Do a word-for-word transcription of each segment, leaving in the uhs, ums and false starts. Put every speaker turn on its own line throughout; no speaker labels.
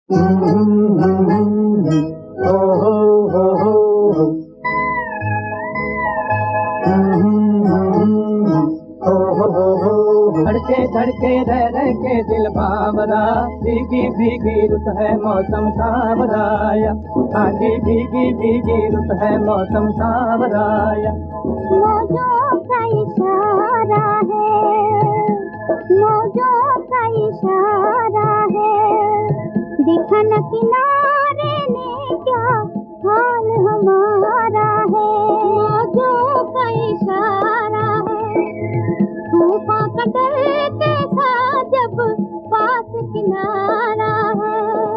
धड़के धड़के रह रह के दिल बावरा, भीगी भीगी रुत है मौसम सावराया। हाँ जी भीगी भीगी रुत है मौसम सावराया।
मौजों का इशारा है, मौजों का इशारा है, देखा न किनारे ने क्या हाल हमारा है। मौजों का इशारा है, तूफान का डर कैसा जब पास किनारा है।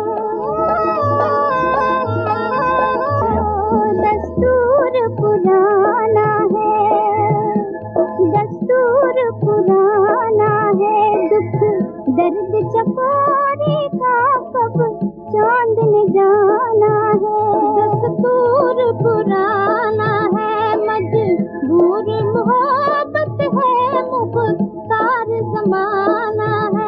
दस्तूर पुराना है, दस्तूर पुराना है, दुख दर्द चकोरे का कब चांद ने जाना है। दस्तूर पुराना है, मजबूर मोहब्बत है, मुख्तार ज़माना है।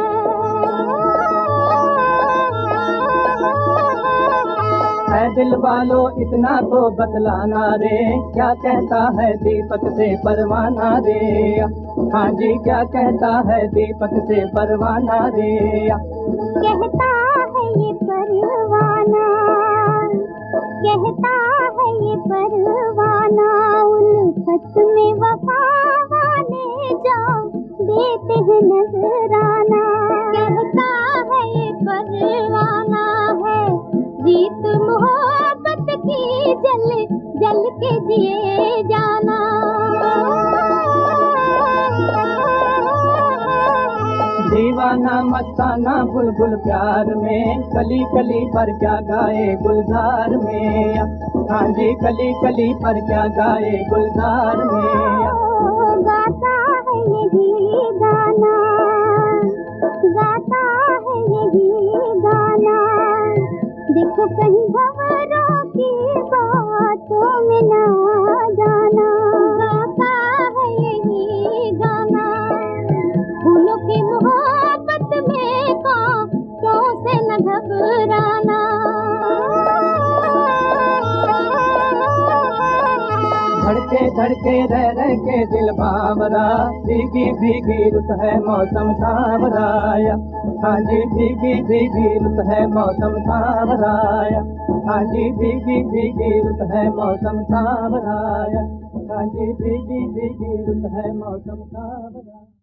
है दिल वालों इतना तो बतलाना रे, क्या कहता है दीपक से परवाना रे। हाँ जी क्या कहता है दीपक से परवाना रे।
कहता है ये परवाना, कहता है ये परवाना, उल्फत में वफा वाले जान देते हैं नजराना। कहता है ये परवाना है, जीत मोहब्बत की जल जल के जिए जाना।
दीवाना मस्ताना बुलबुल प्यार में, कली कली पर क्या गाए गुलजार में। हाँ जी कली कली पर क्या गाए गुलजार में।
गाता है यही गाना, गाता है यही गाना, देखो कहीं भंवरों की बातों में ना जाना। गाता है यही गाना, फूलों की मोहब्बत में कांटों से न घबराना।
धड़के धड़के रह रह के दिल बावरा, भीगी भीगी रुत है मौसम सावराया। हाँ जी भीगी भीगी रुत है मौसम सावराया। हाँ जी भीगी भीगी रुत है मौसम सावराया। हाँ जी भीगी भीगी रुत है मौसम सावराया।